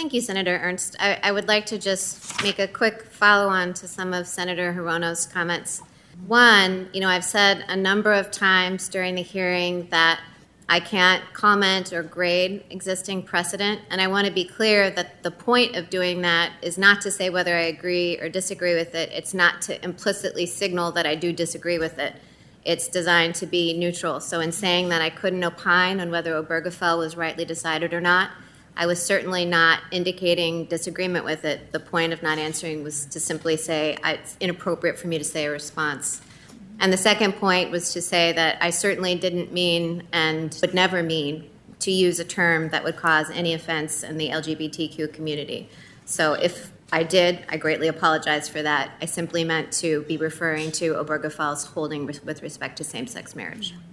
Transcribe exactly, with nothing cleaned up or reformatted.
thank you, Senator Ernst. I, I would like to just make a quick follow-on to some of Senator Hirono's comments. One, you know, I've said a number of times during the hearing that I can't comment or grade existing precedent, and I want to be clear that the point of doing that is not to say whether I agree or disagree with it. It's not to implicitly signal that I do disagree with it. It's designed to be neutral. So in saying that I couldn't opine on whether Obergefell was rightly decided or not, I was certainly not indicating disagreement with it. The point of not answering was to simply say it's inappropriate for me to say a response. And the second point was to say that I certainly didn't mean and would never mean to use a term that would cause any offense in the L G B T Q community. So if I did, I greatly apologize for that. I simply meant to be referring to Obergefell's holding with respect to same-sex marriage.